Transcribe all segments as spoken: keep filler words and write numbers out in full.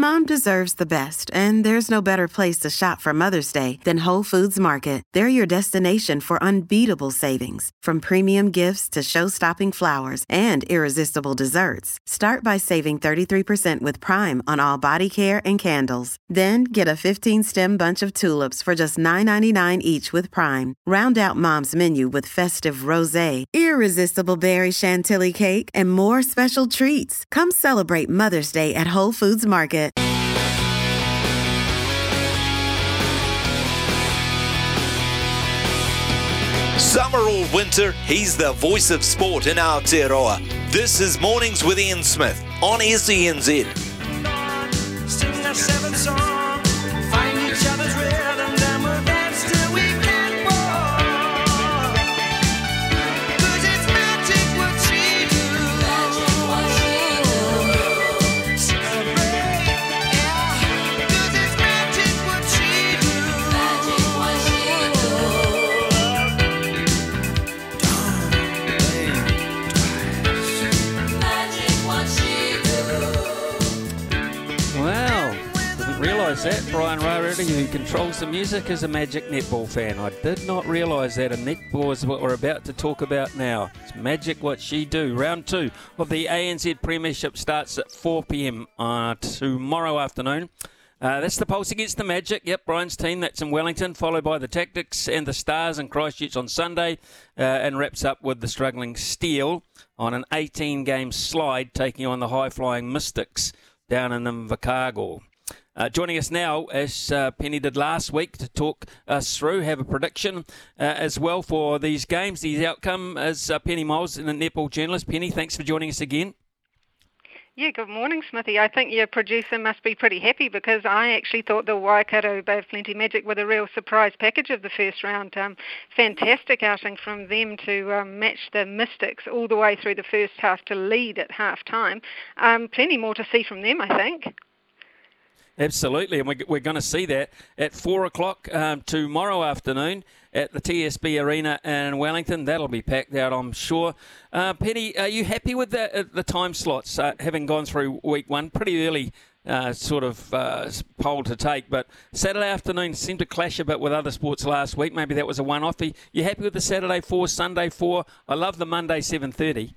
Mom deserves the best, and there's no better place to shop for Mother's Day than Whole Foods Market. They're your destination for unbeatable savings, from premium gifts to show-stopping flowers and irresistible desserts. Start by saving thirty-three percent with Prime on all body care and candles. Then get a fifteen-stem bunch of tulips for just nine ninety-nine each with Prime. Round out Mom's menu with festive rosé, irresistible berry chantilly cake, and more special treats. Come celebrate Mother's Day at Whole Foods Market. Summer or winter, he's the voice of sport in Aotearoa. This is Mornings with Ian Smith on S E N Z. Sing a seventh song, find each other's rhythms, and we'll dance till we can walk. 'Cause it's magic what she do. Magic what she do. Celebrate, yeah. 'Cause it's magic what she do. Magic what she do. Magic what she do. Wow, didn't realise that. Brian Rarity, who controls the music, is a Magic netball fan. I did not realise that, and netball is what we're about to talk about now. It's Magic what she do. Round two of the A N Z Premiership starts at four p.m. Uh, tomorrow afternoon. Uh, that's the Pulse against the Magic. Yep, Brian's team, that's in Wellington, followed by the Tactics and the Stars in Christchurch on Sunday, uh, and wraps up with the struggling Steel on an eighteen-game slide, taking on the high-flying Mystics down in Invercargill. Uh, joining us now, as uh, Penny did last week, to talk us through, have a prediction uh, as well for these games, the outcome, is uh, Penny Miles, a netball journalist. Penny, thanks for joining us again. Yeah, good morning, Smithy. I think your producer must be pretty happy because I actually thought the Waikato Bay of Plenty Magic were the real surprise package of the first round. Um, fantastic outing from them to um, match the Mystics all the way through the first half to lead at half-time. Um, plenty more to see from them, I think. Absolutely, and we're going to see that at four o'clock um, tomorrow afternoon at the T S B Arena in Wellington. That'll be packed out, I'm sure. Uh, Penny, are you happy with the, uh, the time slots, uh, having gone through week one? Pretty early uh, sort of uh, poll to take, but Saturday afternoon seemed to clash a bit with other sports last week. Maybe that was a one-off. Are you happy with the Saturday four, Sunday four? I love the Monday seven thirty.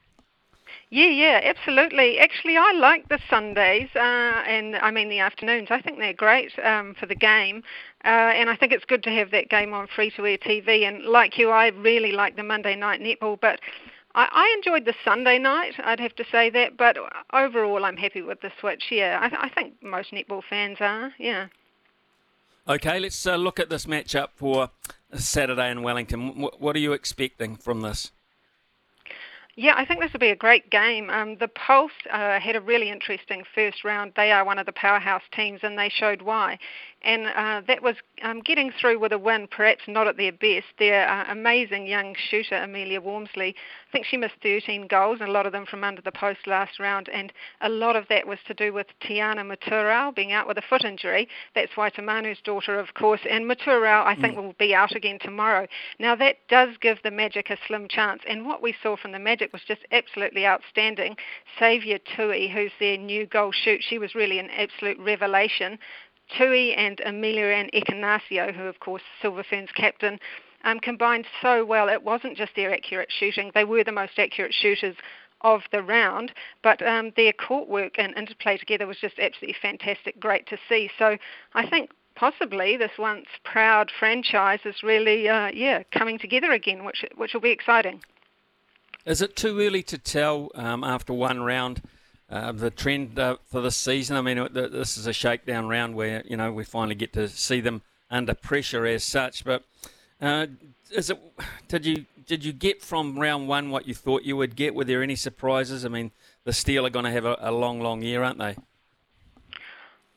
Yeah, yeah, absolutely. Actually, I like the Sundays, uh, and I mean the afternoons. I think they're great um, for the game, uh, and I think it's good to have that game on free-to-air T V. And like you, I really like the Monday night netball, but I, I enjoyed the Sunday night, I'd have to say that. But overall, I'm happy with the switch, yeah. I, th- I think most netball fans are, yeah. Okay, let's uh, look at this matchup for Saturday in Wellington. W- what are you expecting from this? Yeah, I think this will be a great game. Um, the Pulse uh, had a really interesting first round. They are one of the powerhouse teams, and they showed why. And uh, that was um, getting through with a win, perhaps not at their best. Their uh, amazing young shooter, Amelia Wormsley, I think she missed thirteen goals, and a lot of them from under the post last round. And a lot of that was to do with Tiana Maturau being out with a foot injury. That's why Tamanu's daughter, of course. And Maturau, I think, mm. will be out again tomorrow. Now, that does give the Magic a slim chance. And what we saw from the Magic was just absolutely outstanding. Saviour Tui, who's their new goal shoot, she was really an absolute revelation. Tui and Amelia Ann Ekanasio, who of course Silver Ferns captain, um, combined so well. It wasn't just their accurate shooting. They were the most accurate shooters of the round, but um, their court work and interplay together was just absolutely fantastic, great to see. So I think possibly this once proud franchise is really, uh, yeah, coming together again, which which will be exciting. Is it too early to tell um, after one round uh, the trend uh, for this season? I mean, this is a shakedown round where, you know, we finally get to see them under pressure as such. But uh, is it? Did you did you get from round one what you thought you would get? Were there any surprises? I mean, the Steel are going to have a, a long, long year, aren't they?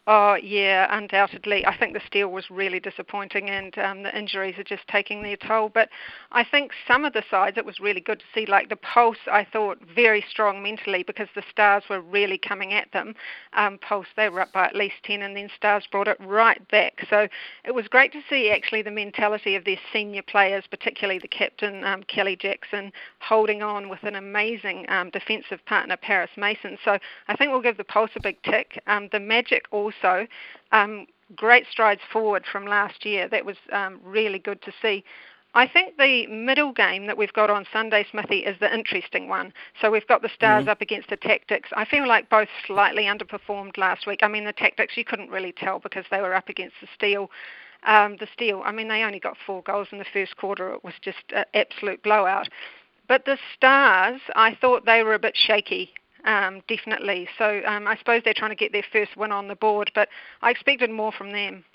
Oh, yeah, undoubtedly. I think the Steel was really disappointing, and um, the injuries are just taking their toll. But I think some of the sides, it was really good to see. Like the Pulse, I thought very strong mentally because the Stars were really coming at them. Um, Pulse, they were up by at least ten, and then Stars brought it right back. So it was great to see actually the mentality of their senior players, particularly the captain, um, Kelly Jackson, holding on with an amazing um, defensive partner, Paris Mason. So I think we'll give the Pulse a big tick. Um, the Magic also. Also, um, great strides forward from last year. That was um, really good to see. I think the middle game that we've got on Sunday, Smithy, is the interesting one. So we've got the Stars mm-hmm. up against the Tactics. I feel like both slightly underperformed last week. I mean, the Tactics, you couldn't really tell because they were up against the Steel. Um, the Steel, I mean, they only got four goals in the first quarter. It was just an absolute blowout. But the Stars, I thought they were a bit shaky. Um, definitely. So um, I suppose they're trying to get their first win on the board, but I expected more from them.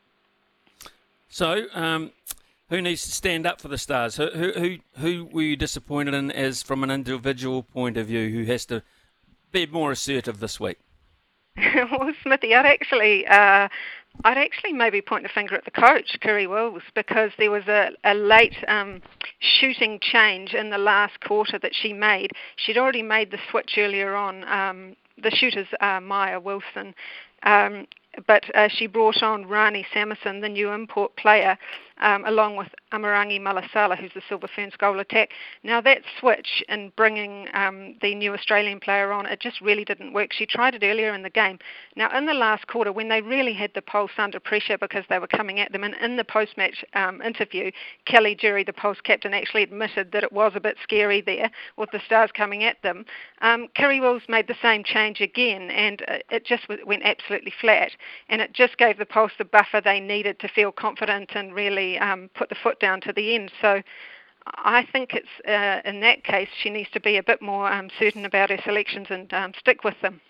So um, who needs to stand up for the Stars? Who, who who were you disappointed in as from an individual point of view who has to be more assertive this week? Well, Smithy, I'd actually, uh, I'd actually maybe point the finger at the coach, Kerry Wills, because there was a, a late um, shooting change in the last quarter that she made. She'd already made the switch earlier on. Um, the shooter's uh, Maya Wilson, um, but uh, she brought on Rani Samuson, the new import player, um, along with Amarangi Malasala, who's the Silver Ferns goal attack. Now that switch in bringing um, the new Australian player on, it just really didn't work. She tried it earlier in the game. Now in the last quarter, when they really had the Pulse under pressure because they were coming at them, and in the post-match um, interview, Kelly Jury, the Pulse captain, actually admitted that it was a bit scary there with the Stars coming at them. Um, Kerry Wills made the same change again, and uh, it just w- went absolutely flat, and it just gave the Pulse the buffer they needed to feel confident and really um, put the foot down to the end. So I think it's uh, in that case she needs to be a bit more um, certain about her selections and um, stick with them.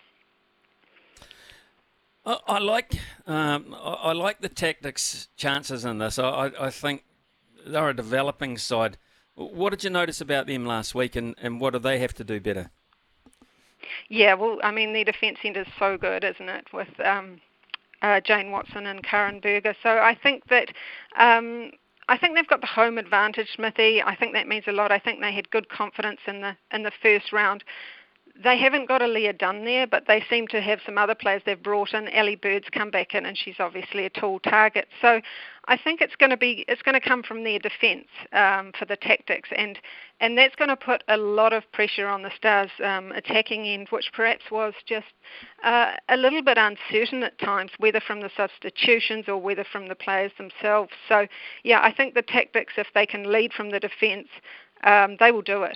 I, I like um, I, I like the Tactics' chances in this. I, I, I think they're a developing side. What did you notice about them last week, and, and what do they have to do better? Yeah, well, I mean, their defence end is so good, isn't it, with um, uh, Jane Watson and Karen Berger. So I think that um, I think they've got the home advantage, Smithy. I think that means a lot. I think they had good confidence in the in the first round. They haven't got a Leah Dunn there, but they seem to have some other players they've brought in. Ellie Bird's come back in, and she's obviously a tall target. So I think it's going to be it's going to come from their defence um, for the Tactics, and and that's going to put a lot of pressure on the Stars' um, attacking end, which perhaps was just uh, a little bit uncertain at times, whether from the substitutions or whether from the players themselves. So yeah, I think the Tactics, if they can lead from the defence, um, they will do it.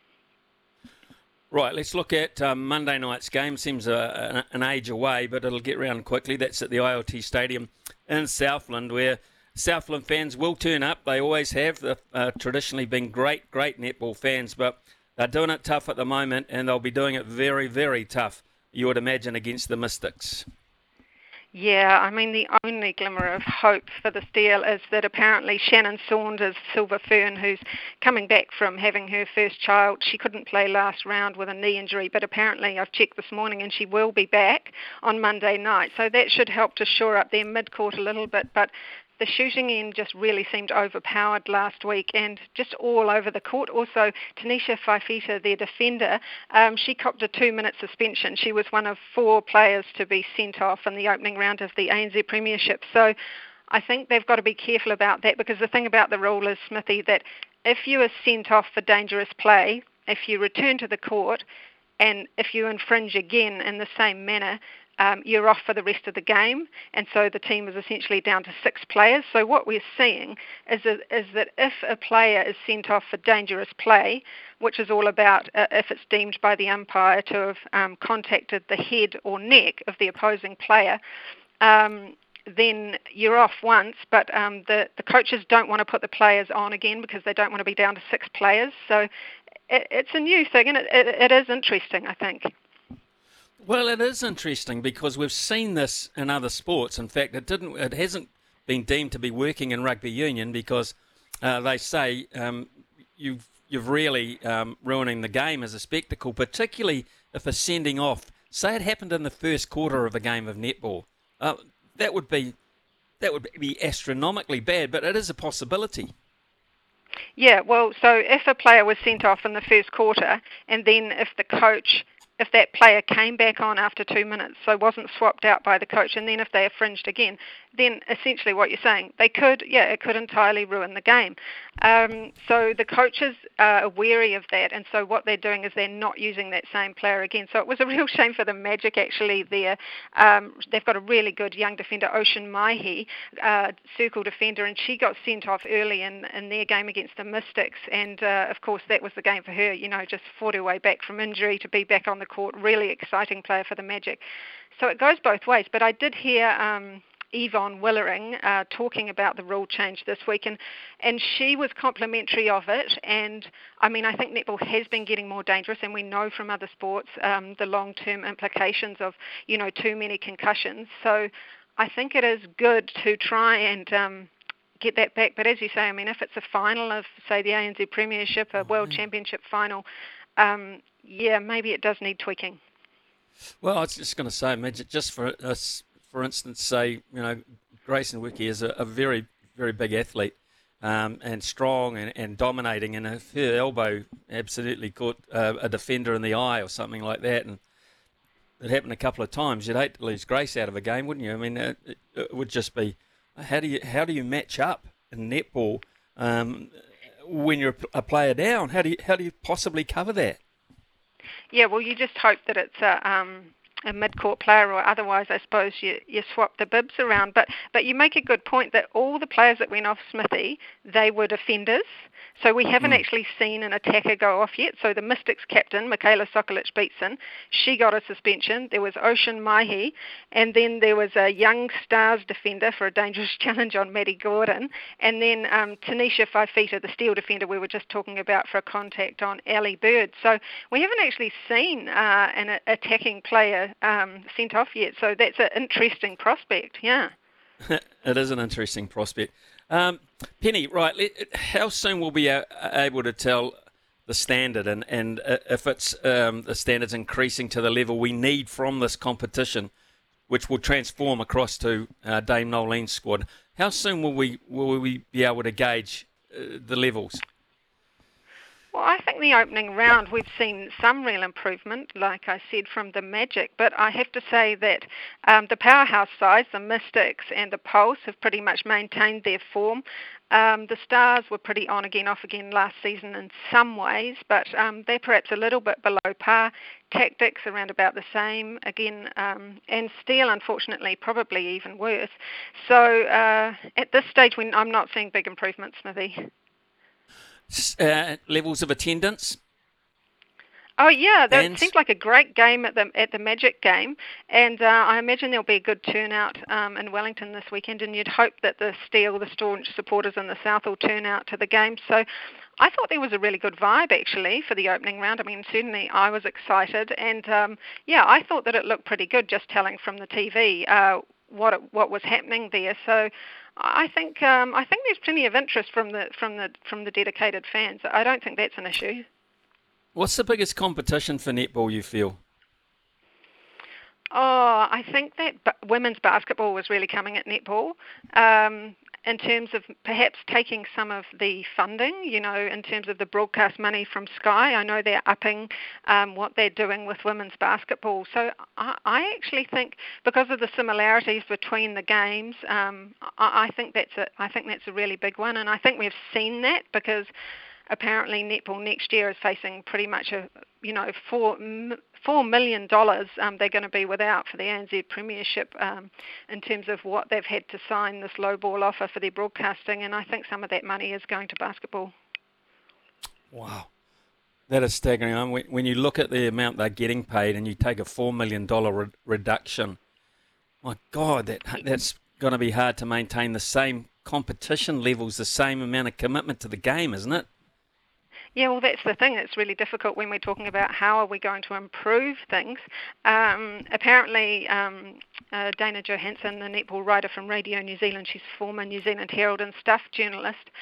Right, let's look at um, Monday night's game. Seems a, an age away, but it'll get round quickly. That's at the I L T Stadium in Southland, where Southland fans will turn up. They always have. They've uh, traditionally been great, great netball fans, but they're doing it tough at the moment, and they'll be doing it very, very tough, you would imagine, against the Mystics. Yeah, I mean, the only glimmer of hope for the Steel is that apparently Shannon Saunders, Silver Fern, who's coming back from having her first child, she couldn't play last round with a knee injury, but apparently I've checked this morning and she will be back on Monday night. So that should help to shore up their mid-court a little bit, but the shooting end just really seemed overpowered last week and just all over the court. Also, Tanisha Faifita, their defender, um, she copped a two-minute suspension. She was one of four players to be sent off in the opening round of the A N Z Premiership. So I think they've got to be careful about that, because the thing about the rule is, Smithy, that if you are sent off for dangerous play, if you return to the court, and if you infringe again in the same manner, Um, you're off for the rest of the game, and so the team is essentially down to six players. So what we're seeing is that, is that if a player is sent off for dangerous play, which is all about uh, if it's deemed by the umpire to have um, contacted the head or neck of the opposing player, um, then you're off once, but um, the, the coaches don't want to put the players on again because they don't want to be down to six players. So it, it's a new thing, and it, it, it is interesting, I think. Well, it is interesting because we've seen this in other sports. In fact, it didn't. It hasn't been deemed to be working in rugby union because uh, they say um, you've you've really um, ruining the game as a spectacle, particularly if a sending off. Say it happened in the first quarter of a game of netball. Uh, that would be that would be astronomically bad, but it is a possibility. Yeah, well, so if a player was sent off in the first quarter, and then if the coach, if that player came back on after two minutes, so wasn't swapped out by the coach, and then if they infringed again, then essentially what you're saying, they could, yeah, it could entirely ruin the game. Um, so the coaches are wary of that, and so what they're doing is they're not using that same player again. So it was a real shame for the Magic, actually. There, um, they've got a really good young defender, Ocean Maihi, uh, circle defender, and she got sent off early in, in their game against the Mystics, and uh, of course that was the game for her, you know, just fought her way back from injury to be back on the court. Really exciting player for the Magic. So it goes both ways, but I did hear Um, Yvonne Willering uh, talking about the rule change this week, and, and she was complimentary of it. And I mean, I think netball has been getting more dangerous, and we know from other sports um, the long-term implications of, you know, too many concussions. So I think it is good to try and um, get that back. But as you say, I mean, if it's a final of, say, the A N Z Premiership, a World Championship final, um, yeah, maybe it does need tweaking. Well, I was just going to say, Magic, just for us. For instance, say, you know, Grayson Wiki is a, a very, very big athlete um, and strong and, and dominating, and if her elbow absolutely caught uh, a defender in the eye or something like that, and it happened a couple of times, you'd hate to lose Grace out of a game, wouldn't you? I mean, it, it, it would just be, how do you how do you match up in netball um, when you're a player down? How do you how do you possibly cover that? Yeah, well, you just hope that it's a um, a mid-court player, or otherwise I suppose you, you swap the bibs around. But but you make a good point that all the players that went off Smithy, they were defenders. So we haven't mm. actually seen an attacker go off yet. So the Mystics captain, Michaela Sokolic-Beatson, she got a suspension. There was Ocean Maihi, and then there was a young Stars defender for a dangerous challenge on Maddie Gordon, and then um, Tanisha Fifita, the steel defender we were just talking about, for a contact on Ali Bird. So we haven't actually seen uh, an a- attacking player um, sent off yet. So that's an interesting prospect, yeah. It is an interesting prospect. Um, Penny, right, how soon will we be able to tell the standard, and, and if it's um, the standard's increasing to the level we need from this competition, which will transform across to uh, Dame Nolene's squad? How soon will we will we be able to gauge uh, the levels? Well, I think the opening round we've seen some real improvement, like I said, from the Magic, but I have to say that um, the powerhouse sides, the Mystics and the Pulse, have pretty much maintained their form. Um, the Stars were pretty on again, off again last season in some ways, but um, they're perhaps a little bit below par. Tactics around about the same again, um, and Steel, unfortunately, probably even worse. So uh, at this stage, when I'm not seeing big improvements, Smithy. Uh, levels of attendance? Oh yeah, that and... seemed like a great game at the at the Magic game, and uh, I imagine there'll be a good turnout um, in Wellington this weekend. And you'd hope that the Steel, the staunch supporters in the South, will turn out to the game. So, I thought there was a really good vibe actually for the opening round. I mean, certainly I was excited, and um, yeah, I thought that it looked pretty good just telling from the T V uh, what it, what was happening there. So. I think um, I think there's plenty of interest from the from the from the dedicated fans. I don't think that's an issue. What's the biggest competition for netball, you feel? Oh, I think that b- women's basketball was really coming at netball. Um, in terms of perhaps taking some of the funding, you know, in terms of the broadcast money from Sky. I know they're upping um, what they're doing with women's basketball. So I, I actually think, because of the similarities between the games, um, I, I think that's a, I think that's a really big one. And I think we've seen that because apparently netball next year is facing pretty much a, you know, four four million dollars um, they're going to be without for the A N Z Premiership um, in terms of what they've had to sign this low ball offer for their broadcasting, and I think some of that money is going to basketball. Wow, that is staggering. When, when you look at the amount they're getting paid and you take a four million dollars re- reduction, my God, that that's going to be hard to maintain the same competition levels, the same amount of commitment to the game, isn't it? Yeah, well, that's the thing. It's really difficult when we're talking about how are we going to improve things. Um, apparently, um, uh, Dana Johansson, the netball writer from Radio New Zealand, she's former New Zealand Herald and Stuff journalist,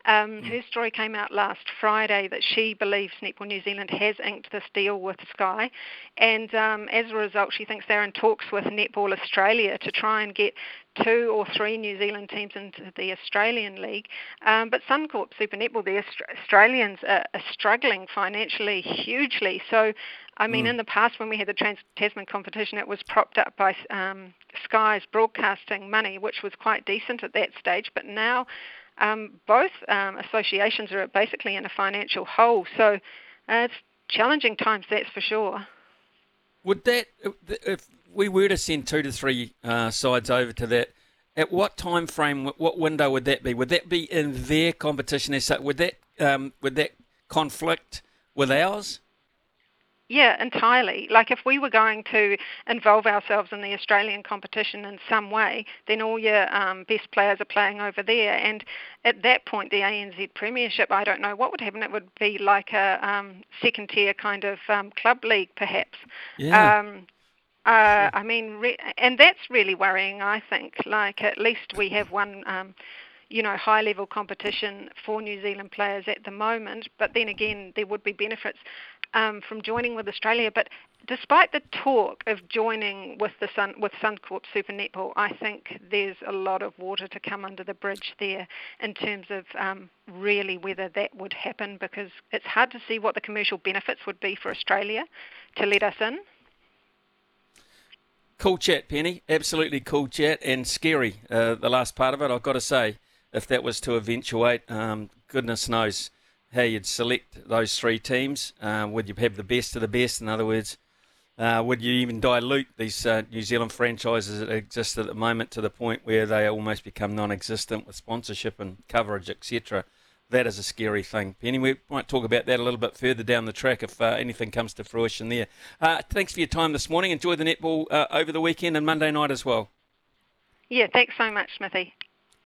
Um, her story came out last Friday that she believes Netball New Zealand has inked this deal with Sky, and um, as a result she thinks they're in talks with Netball Australia to try and get two or three New Zealand teams into the Australian League. Um, but Suncorp Super Netball, the Aust- Australians are, are struggling financially hugely. So, I mean, mm. in the past when we had the Trans-Tasman competition, it was propped up by um, Sky's broadcasting money, which was quite decent at that stage. But now um, both um, associations are basically in a financial hole. So uh, it's challenging times, that's for sure. Would that, if we were to send two to three uh, sides over to that, at what time frame, what window would that be? Would that be in their competition as such? Would that um, would that conflict with ours? Yeah, entirely. Like if we were going to involve ourselves in the Australian competition in some way, then all your um, best players are playing over there. And at that point, the A N Z Premiership, I don't know what would happen. It would be like a um, second tier kind of um, club league, perhaps. Yeah. Um, uh, I mean, re- and that's really worrying, I think. Like at least we have one um, you know, high-level competition for New Zealand players at the moment. But then again, there would be benefits um, from joining with Australia. But despite the talk of joining with the Sun, with Suncorp Super Netball, I think there's a lot of water to come under the bridge there in terms of um, really whether that would happen, because it's hard to see what the commercial benefits would be for Australia to let us in. Cool chat, Penny. Absolutely cool chat, and scary, uh, the last part of it, I've got to say. If that was to eventuate, um, goodness knows how you'd select those three teams. Uh, would you have the best of the best? In other words, uh, would you even dilute these uh, New Zealand franchises that exist at the moment to the point where they almost become non-existent with sponsorship and coverage, et cetera? That is a scary thing. Penny, we might talk about that a little bit further down the track if uh, anything comes to fruition there. Uh, thanks for your time this morning. Enjoy the netball uh, over the weekend and Monday night as well. Yeah, thanks so much, Smithy.